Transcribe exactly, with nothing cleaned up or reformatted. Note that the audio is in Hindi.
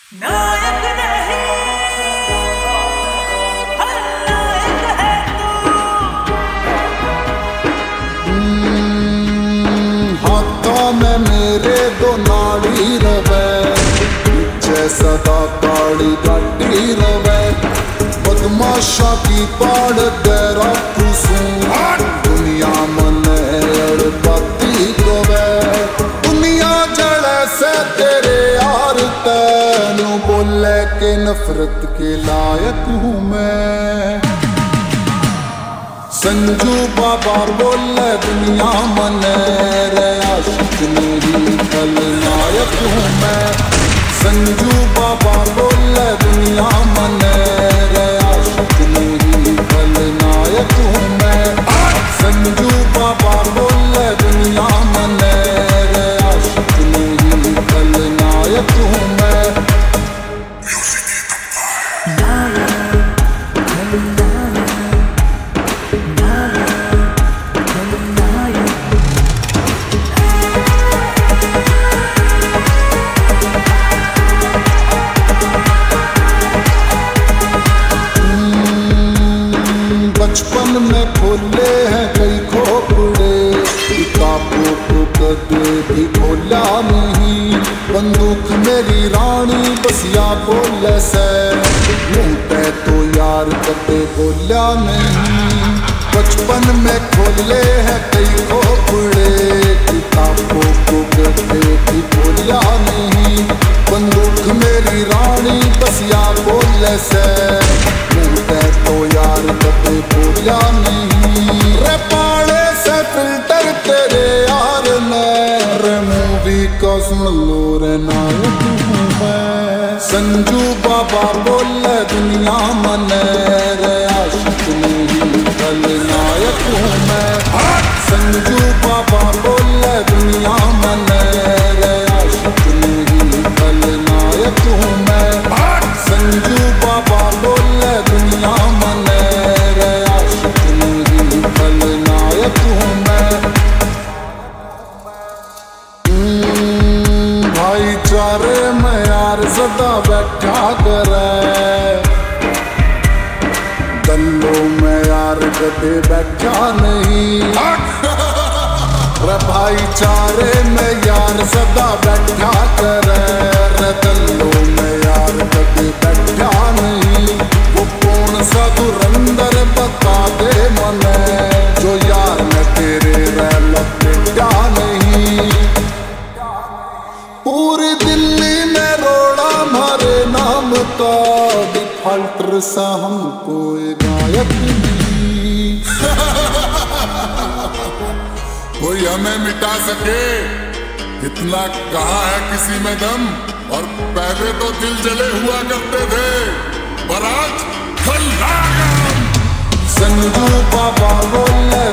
नायक नहीं खलनायक है तू। हाथों में मेरे दो नाड़ी रवे, पीछे सदा काली गाड़ी रवे। बदमाशा की पाड़ तेरा खुशूं, दुनिया मने अड़बाती कवे। दुनिया जड़े से तेरे यार तैनू बोले के नफरत के लायक हूँ मैं। संजू बाबा बोले दुनिया मने रे आशिक नहीं खलनायक हूँ मैं। संजू बाबा बोले दुनिया मने रे आशिक नहीं खलनायक हूँ मैं। संजू बाबा बोले दुनिया मने रे आशिक नहीं खलनायक हूँ मैं। बचपन में खोले हैं कई खोपड़े, किताबों को कदे भी खोला नहीं। बंदूक मेरी रानी बसिया बोले से, मुँह पे तो यार कदे बोला नहीं। बचपन में खोले हैं कई खोपड़े, किताबों को कदे भी बोला नहीं। बंदूक मेरी रानी बसिया बोले से, मुँह पे तो यार कदे बोला नहीं। रे पाड़े से फिल्टर तेरे यार ने, रे मूवी का सुन लो रे नायक हूँ मैं। संजू बाबा बोले दुनिया मने रे आशिक नहीं खलनायक हूँ मैं। संजू बाबा बोले दुनिया मने रे आशिक नहीं खलनायक हूँ मैं। संजू बाबा बोले दुनिया मने रे आशिक नहीं खलनायक हूँ मैं। भाईचारे में यार सदा बैठा करे, दल्लों में यार कदे बैठा नहीं। रे भाईचारे में यार सदा बैठा करे, रे दल्लों में यार कदे बैठा नहीं। वो कौन सा धुरंधर बता दे मने, जो यार में तेरे रह लपेटा नहीं। पूरी दिल्ली में रोड़ा मारे नाम का, डिफाल्टर सा हमको गायक नहीं। कोई हमें मिटा सके इतना कहाँ है किसी में दम। और पहले तो दिल जले हुआ करते थे, पर आज खलनायक। संजू बाबा बोले